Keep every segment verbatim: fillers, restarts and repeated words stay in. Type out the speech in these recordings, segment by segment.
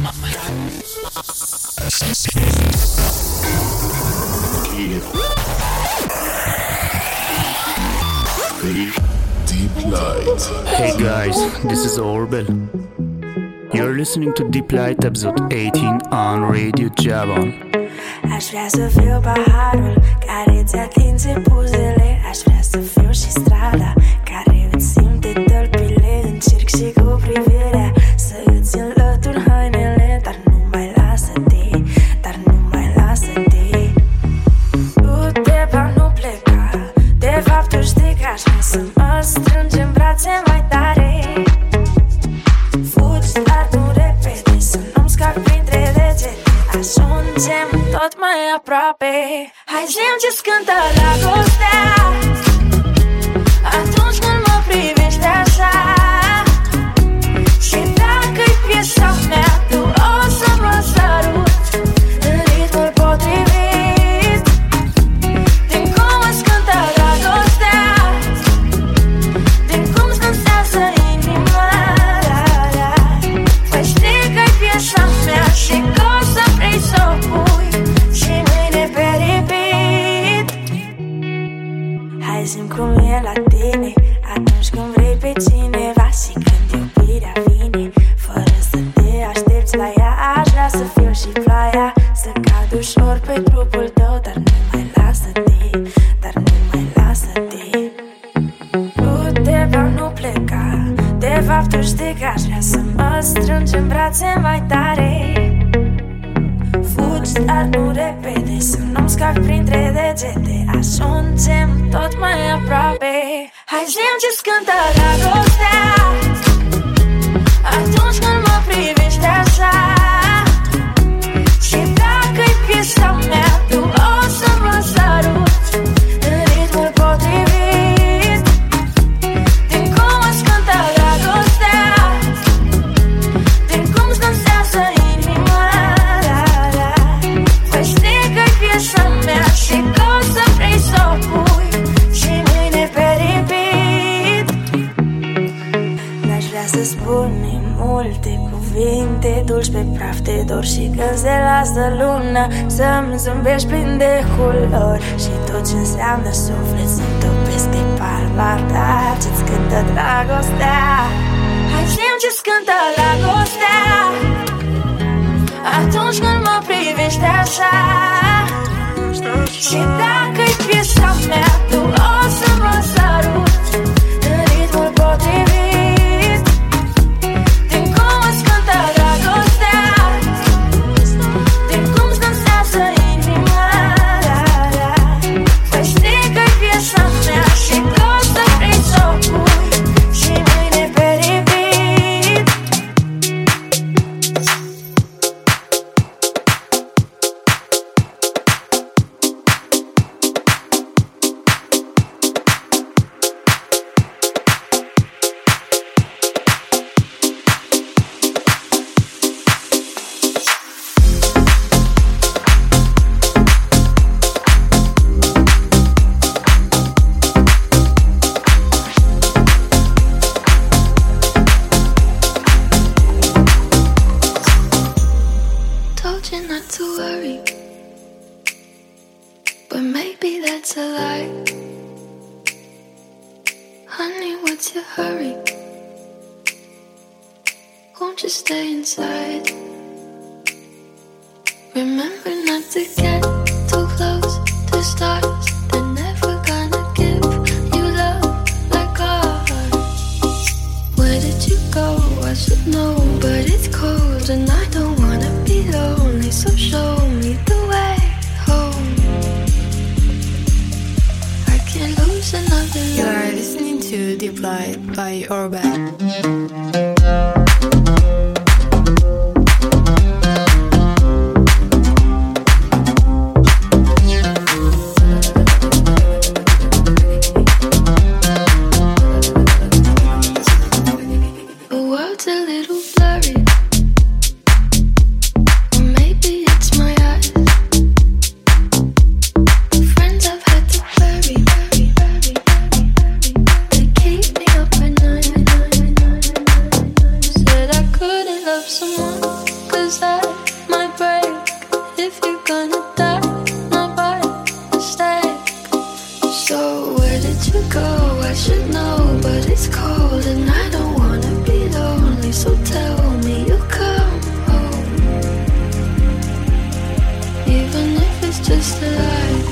Deep Light. Hey guys, this is Orbel. You're listening to Deep Light episode eighteen on Radio Javon. Aș vrea să fiu paharul care ți atinge buzele. Aș vrea să fiu și strada care îți simte tălpile. Încerc și cu privirea să îți înlătur hainele. Dar nu mai lasă-te, dar nu mai lasă-te. Du-te, pa, nu pleca. De fapt tu știi că aș vrea să mă strângi în brațe mai tare. Fugi, dar nu repede, să nu-mi scapi printre degete. Ajungem tot mai aproape. Hai zi-mi ce-ți cântă dragostea atunci când mă privești așa. Și dacă-i piesa mea, tu o să mă saruți în ritmul potrivit. Din cum îți cântă dragostea, din cum-ți dansează inima. Păi știi că-i piesa mea și că o să vrei să o pui și mâine pe repeat. Hai zi-mi cum e la tine atunci când vrei pe cineva și când iubirea vine fără să te aștepți la ea. Aș vrea să fiu și ploaia, să cad ușor pe trupul tău. Dar nu mai lasă-te, dar nu mai lasă-te. Du-te, vreau, nu pleca. De fapt tu știi că aș vrea să mă strângi în brațe mai tare. Fugi, dar nu repede, să nu-mi scapi printre degete. Ajungem tot mai aproape. Hai zi-mi ce-ți cântă dragostea atunci când mă privești așa. Și dacă-i piesa mea, tu o să mă saruți în ritmul potrivit. Din cum îți cântă dragostea, din cum-ți dansează inima. Păi știi că-i piesa mea și că o să vrei să o pui și mâine pe repeat. N-aș vrea să spunem multe cuvinte dulci pe praf de dor și când se lasă luna să-mi zâmbești plin de culori. Și tot ce înseamnă suflet să-mi topesc de palma ta. Ce-ți cântă dragostea, hai zi-mi ce-ți cântă dragostea atunci când mă privești așa. Și dacă-i piesa mea, tu o să mă saruți în ritmul potrivit. Din cum îți cântă dragostea, din cum-ți dansează inima. Păi știi că-i piesa mea și că o să vrei să o pui și mâine pe repeat. Told you not to worry, but maybe that's a lie. Honey, what's your hurry? Won't you stay inside? Remember not to get too close to stars. They're never gonna give you love like ours. Where did you go? I should know, but it's cold and I don't wanna be lonely. So show me the way home. I can't lose another You love. are listening to Deep Light by Orbel. The world's a little blurry, or maybe it's my eyes. Friends I've had to bury, they keep me up at night. Said I couldn't love someone 'cause Cause that might break if you're gonna die, not by mistake. So where did you go? I should know, but it's cold and I don't wanna be lonely. So tell me you'll come home, even if it's just a lie.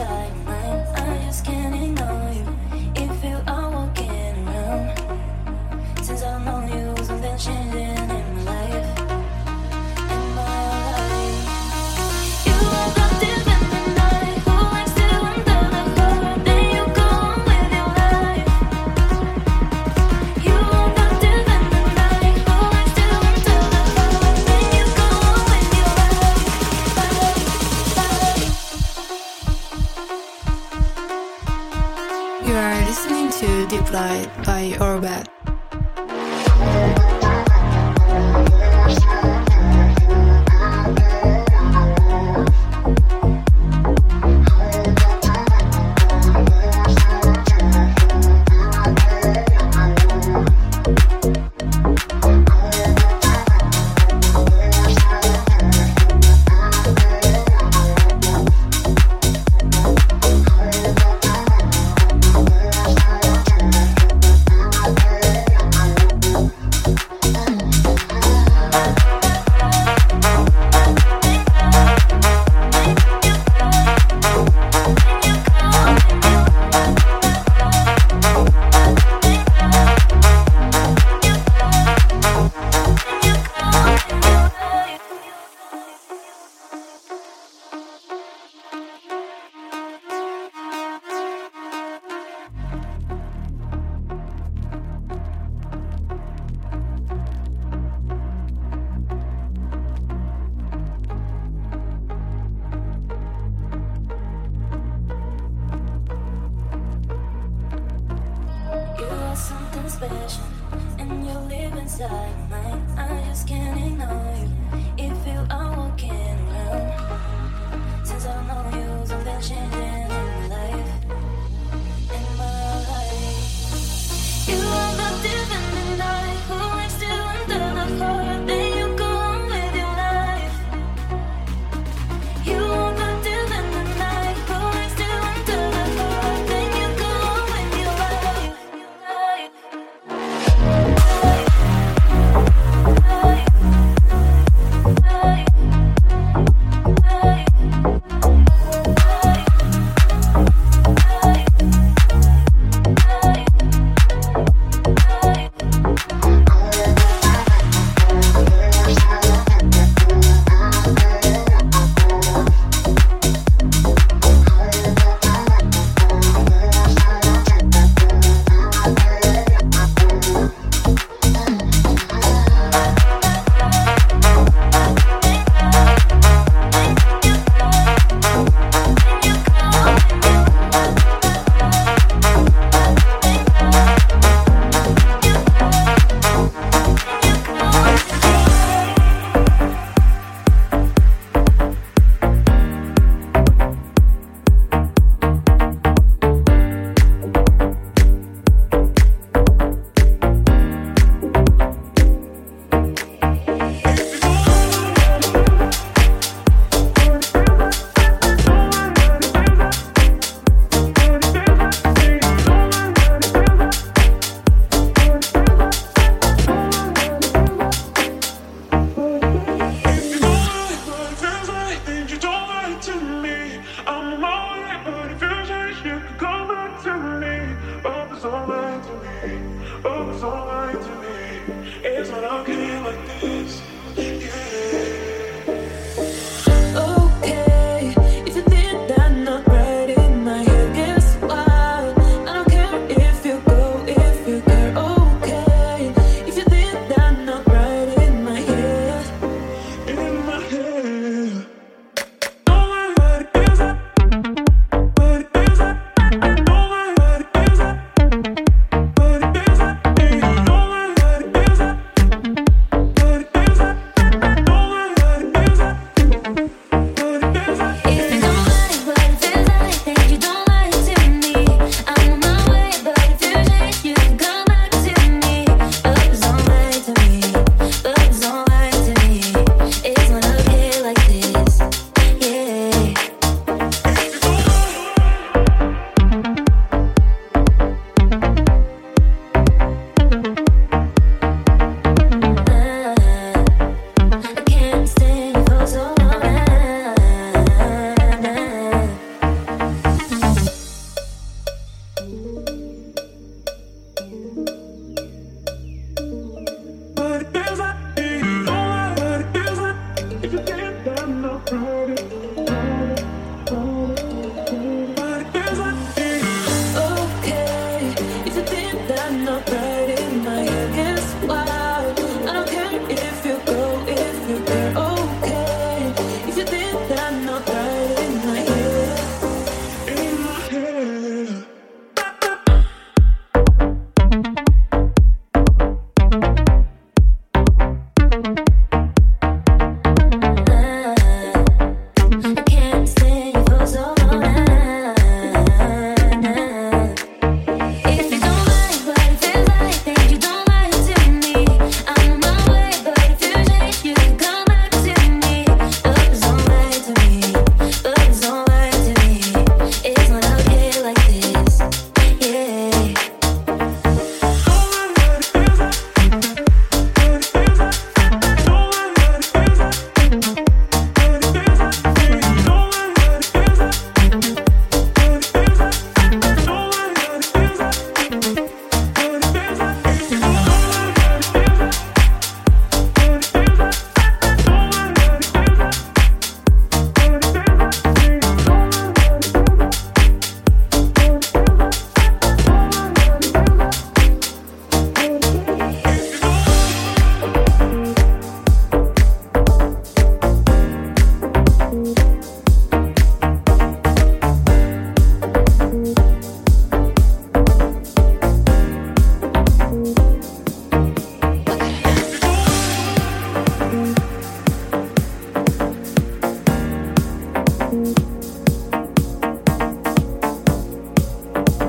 inside my mind. I just can't ignore you. If you are walking around, since I know you, something changing in my life, in my life. You woke up deep in the night, who likes to under the cover? Then you go on with your life. You woke up deep in the night, who likes to under the cover? Then you go on with your life, life, life. You are listening to Deep Light by Orbit. Something special, and you live inside my mind. I just can't ignore you. If you are walking around, since I know you, something changing in my life, in my life. You woke up deep in the night, who likes to under the cover? Then you go on with your life. You woke up deep in the night, who likes to under the cover? Then you go on with your life.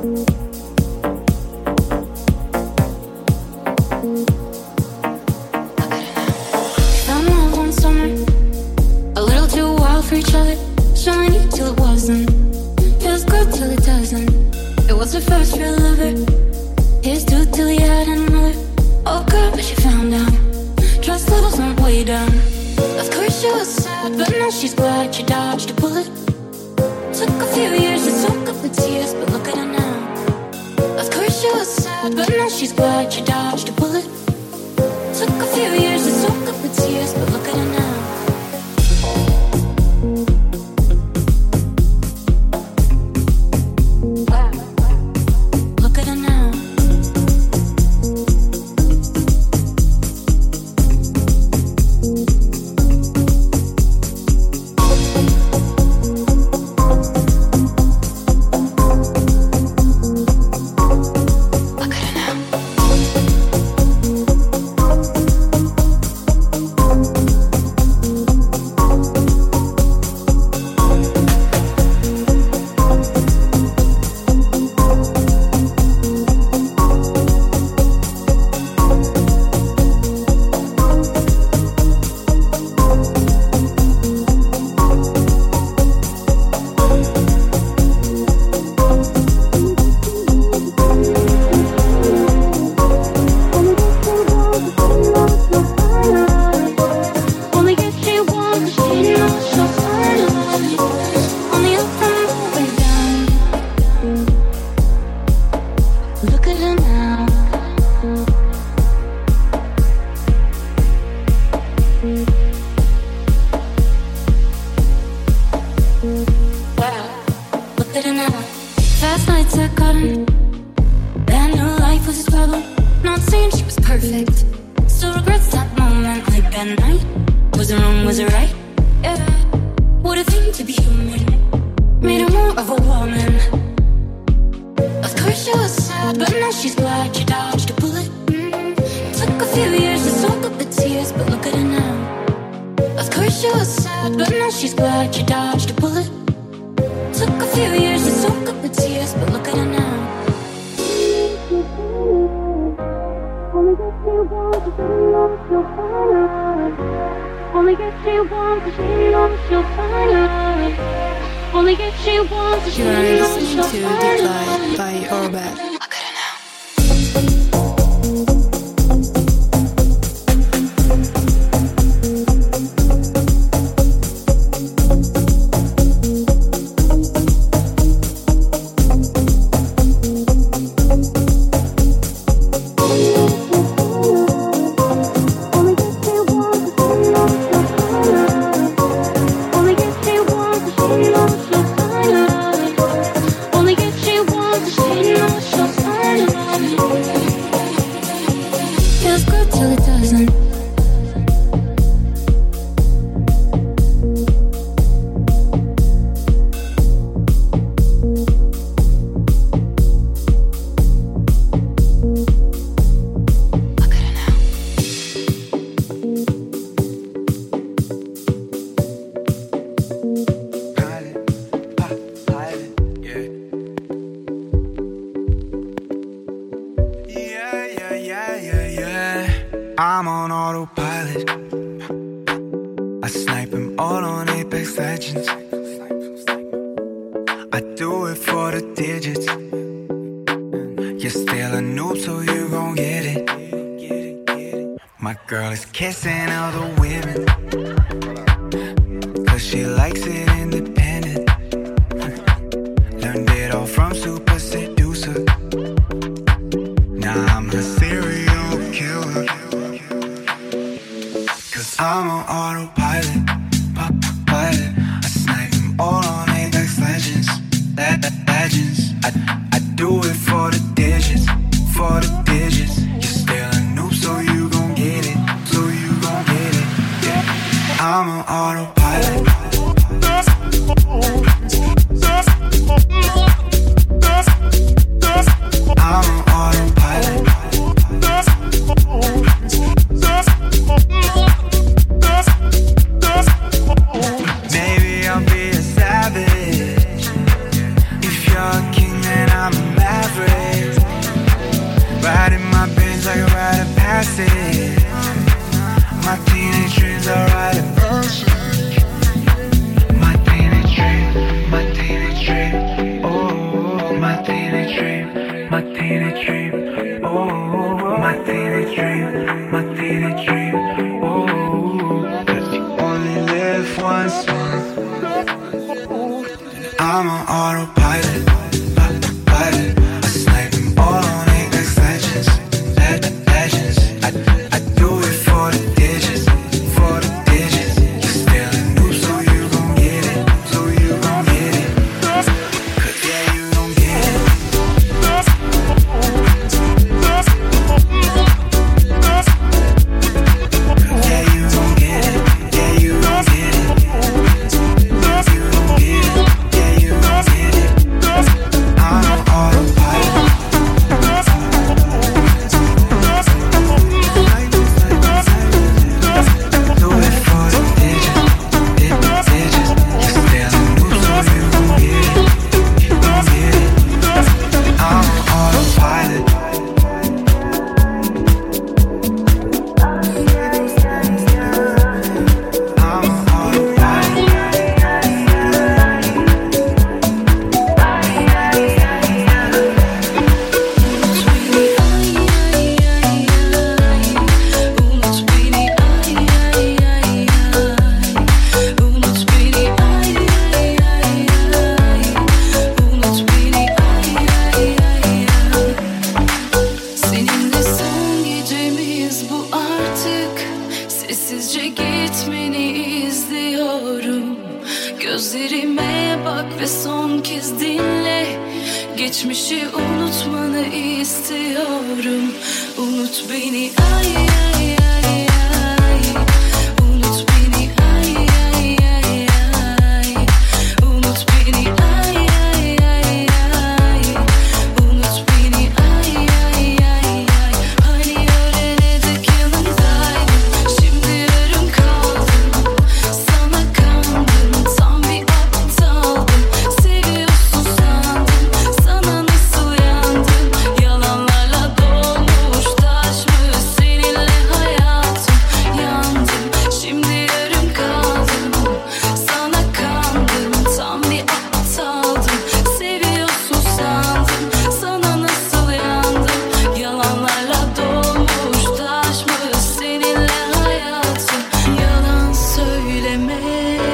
I'm on autopilot. I snipe him all on Apex Legends. I do it for the digits. You're still a noob, so you gon' get it. My girl is kissing other women, cause she likes it independent. Learned it all from Super Seducer. Now I'm a serial killer, cause I'm on autopilot, pilot. I snipe them all on Apex Legends, legends. I, I do it for the digits, for the digits. You're still a noob, so you gon' get it, so you gon' get it, yeah. I'm on autopilot. acid. My teenage dreams are riding bullshit. My teenage dream, my teenage dream. Oh, my teenage dream, my teenage dream. Oh, my teenage dream, my teenage dream. Oh, 'cause you only live once. I'm on autopilot, pilot. I snipe them all on Apex Legends, legends. I, I do it for the digits, for the digits. You're stealing new, so you gon' get it, so you gon' get it. 'Cause yeah, you gon' get it. Yeah, you gon' get it. Yeah, you gon' get it. You gon' get it. Yeah, you gon' get it. I'm on autopilot. Do it for the digits, digits. You're stealing new, so you gon' get it, you gon' get it. I'm on autopilot. I'm on autopilot. Seninle son gecemiz bu artık. Sessizce gitmeni izliyorum. Gözlerime bak ve son kez dinle. Geçmişi unutmanı istiyorum. Unut beni ay ay ay ay. Unut beni ay ay ay ay. Unut beni ay ay ay ay. Unut beni ay ay ay ay. Hani öğrenedik yanındaydım. Şimdi yarım kaldım. Sana kandım. Tam bir aptaldım. Seviyorsun sandım. Sana nasıl yandım. Yalanlarla dolmuş taşmış seninle hayatım. Yandım. Şimdi yarım kaldım. Sana kandım. Tam bir aptaldım. Seviyorsun sandım. Sana nasıl yandım. Yalanlarla dolmuş taşmış seninle hayatım. Yalan söyleme.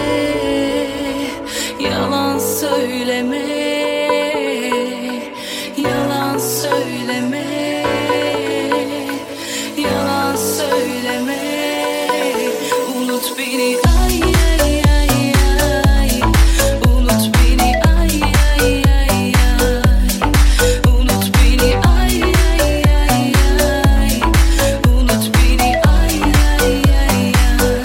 Yalan söyleme. Yalan söyleme. Yalan söyleme. Unut beni ay ay ay ay. Unut beni ay ay ay ay. Unut beni ay ay ay ay. Unut beni ay ay ay ay.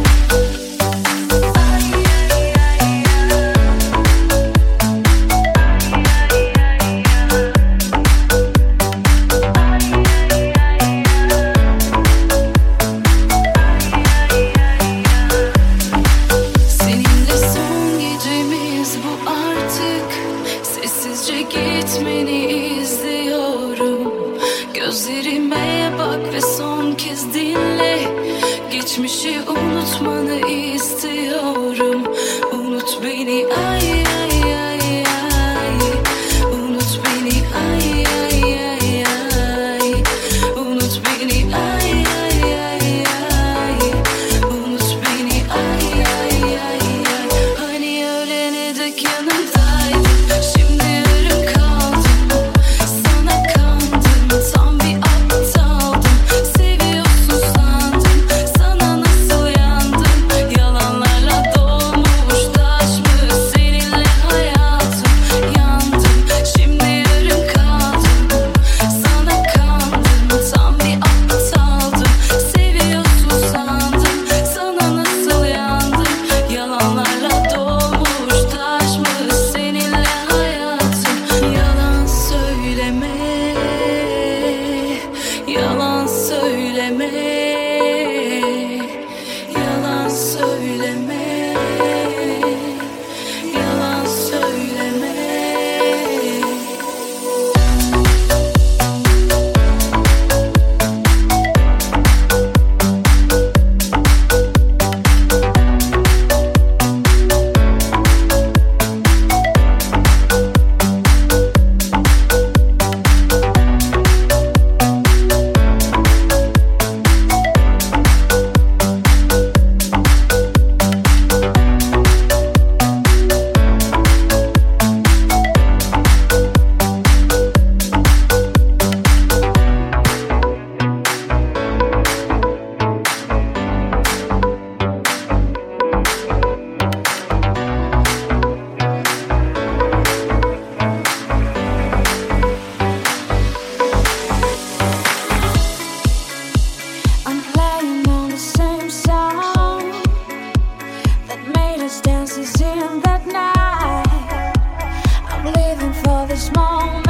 Seninle son gecemiz bu artık. Sessizce gitmeni izliyorum. Gözlerime bak ve son kez dinle. Geçmişi unutmanı istiyorum. Unut beni ay ay ay ay. Unut beni ay ay ay ay. Unut beni ay ay ay ay. Unut beni ay ay ay ay. Hani öğrenedik yanındaydım. Şimdi yarım kaldım. Sana kandım. Tam bir aptaldım. Seviyorsun sandım. Sana nasıl yandım. these moments.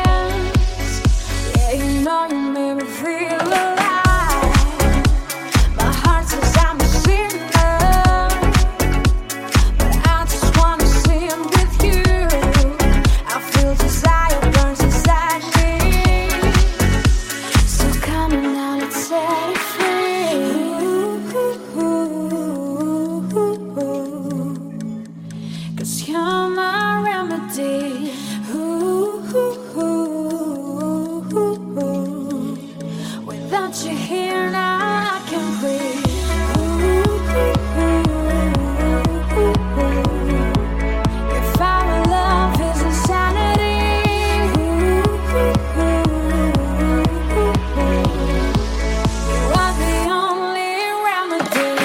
Yeah, you know you made me feel alive. My heart says I'm a sinner, but I just wanna sing with you. I feel desire burns inside me. So come on now, let's set it free. Cause you're my remedy. Without you here now I can't breathe. If our love is insanity, you are the only remedy.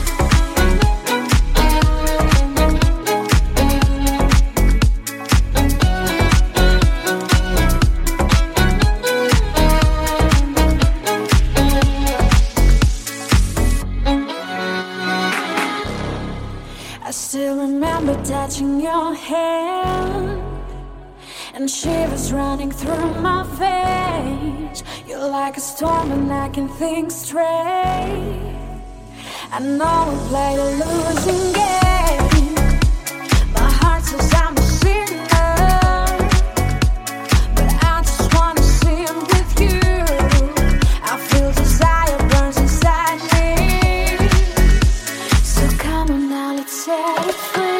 I still remember touching your hand and shivers running through my veins. You're like a storm and I can think straight. I know we played a losing game. My heart says I'm a sinner, but I just wanna sing with you. I feel desire burns inside me. So come on now, let's set it free.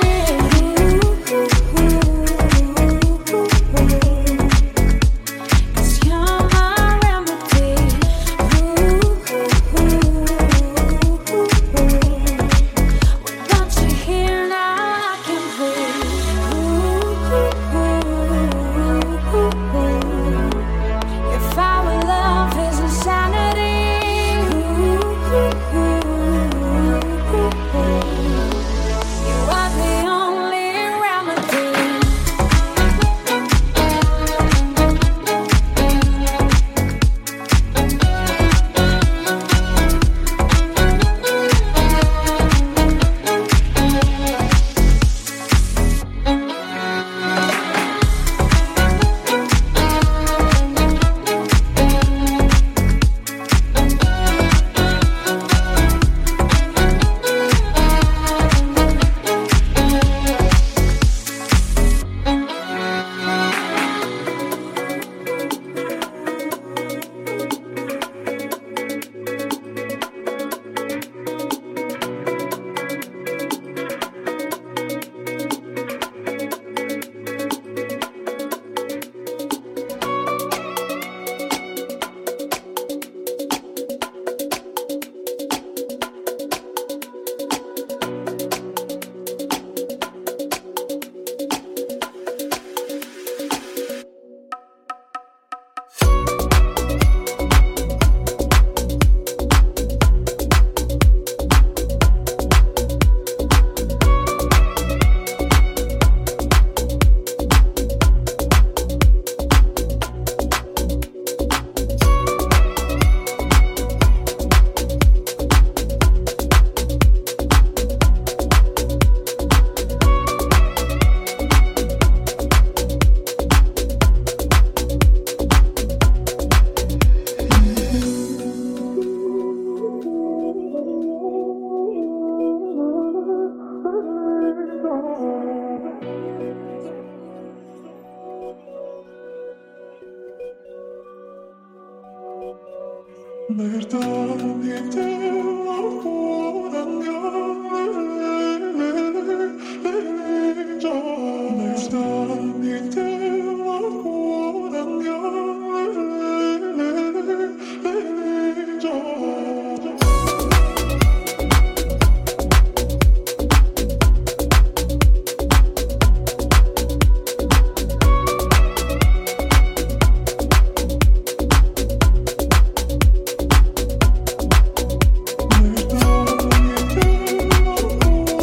Cause you're my remedy. Without you here now I can't breathe. If our love is insanity, you are the only remedy. We're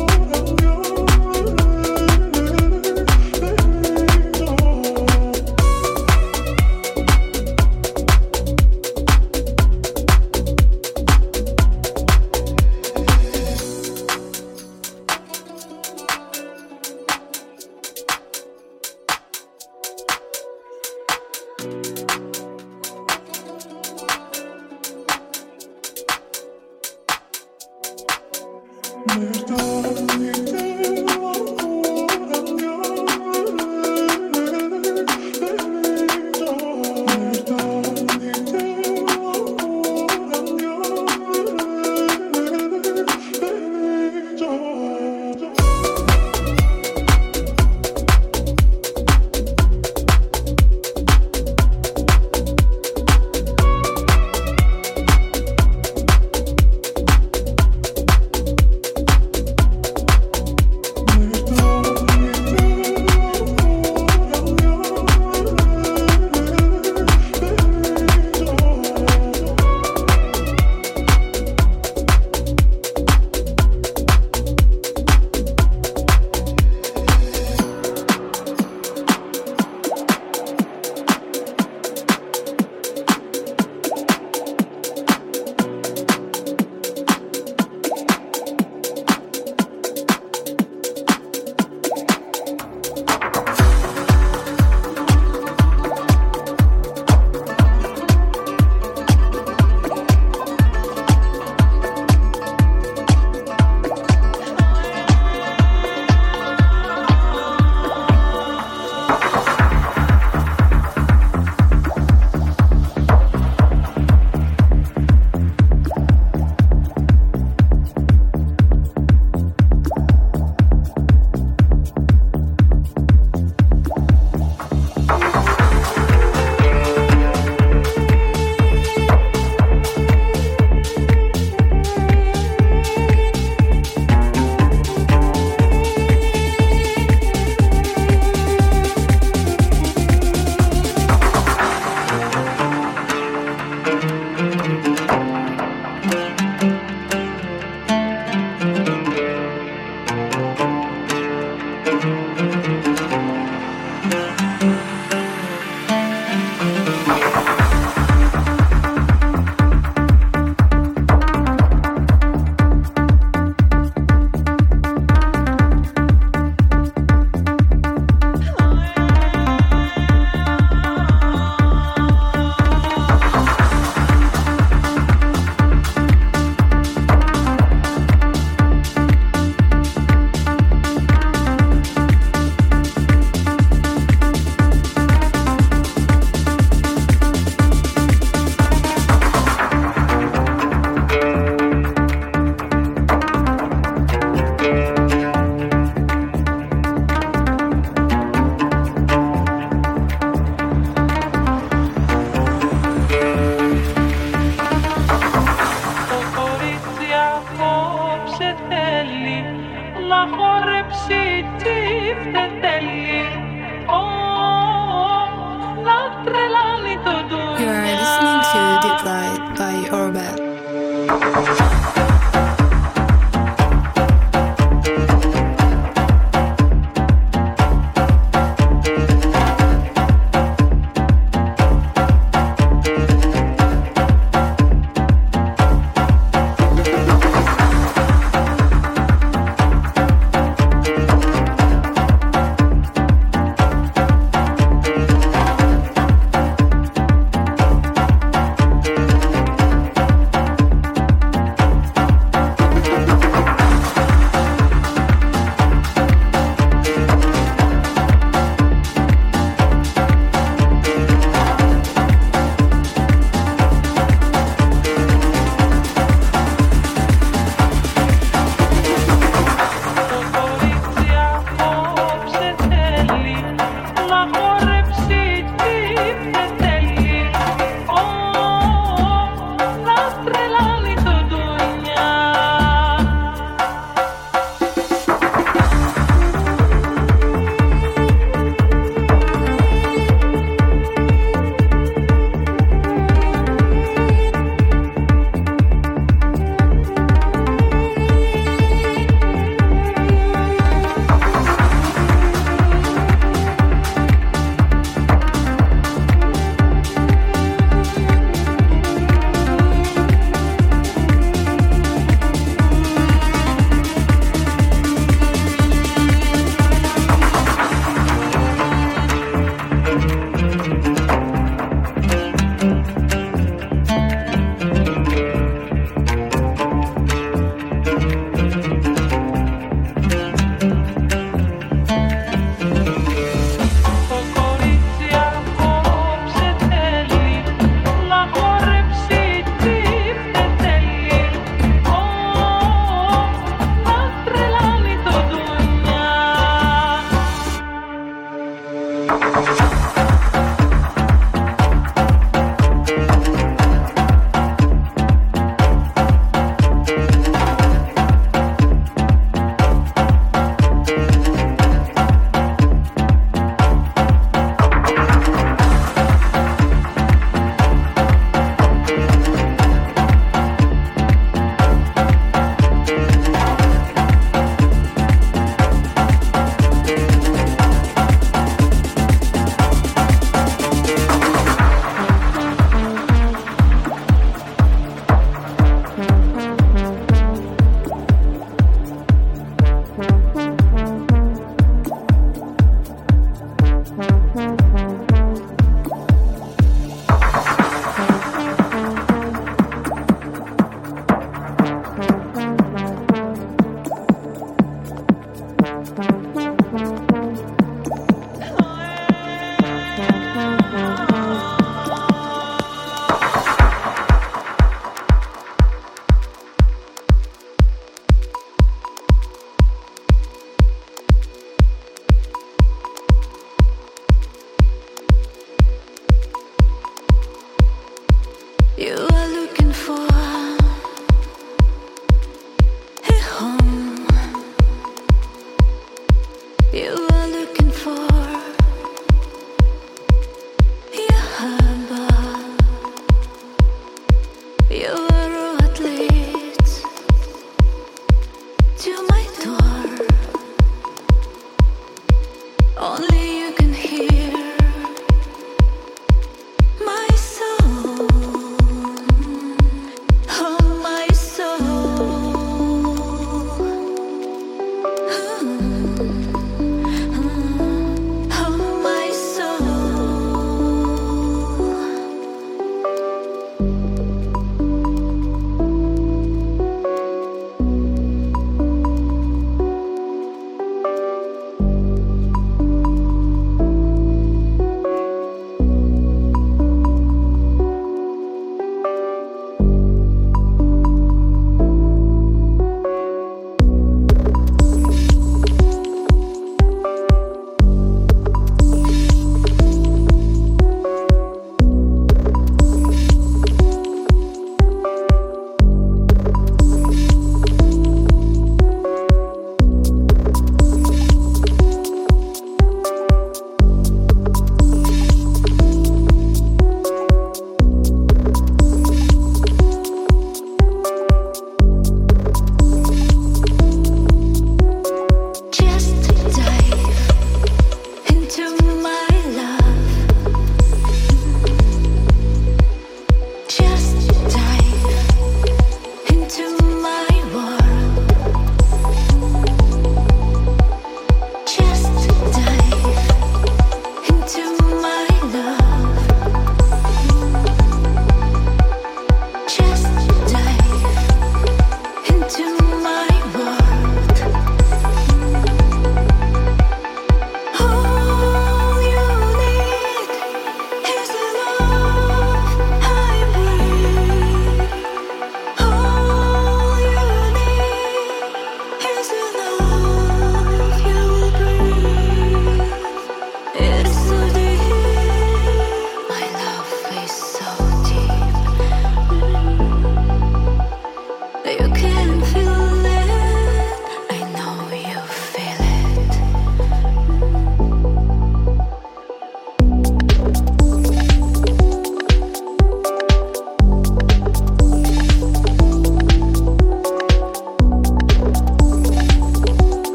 We'll be right back.